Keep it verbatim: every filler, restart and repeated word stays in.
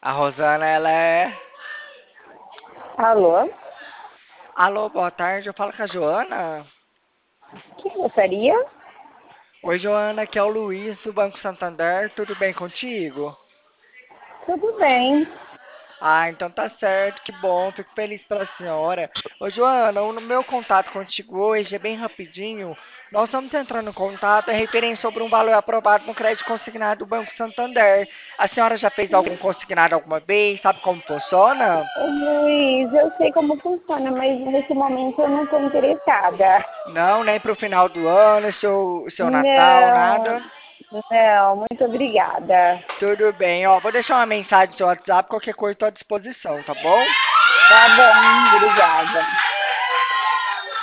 A Rosana, ela é. Alô? Alô, boa tarde. Eu falo com a Joana. O que gostaria? Oi, Joana, aqui é o Luiz do Banco Santander. Tudo bem contigo? Tudo bem. Ah, então tá certo, que bom, fico feliz pela senhora. Ô, Joana, o meu contato contigo hoje é bem rapidinho. Nós estamos entrando em contato, é referente sobre um valor aprovado no crédito consignado do Banco Santander. A senhora já fez algum consignado alguma vez? Sabe como funciona? Ô, Luiz, eu sei como funciona, mas nesse momento eu não estou interessada. Não, nem pro final do ano, seu, seu Natal, Não, nada? não, muito obrigada. Tudo bem, ó, vou deixar uma mensagem no seu WhatsApp, qualquer coisa estou à disposição, tá bom? Tá bom, obrigada.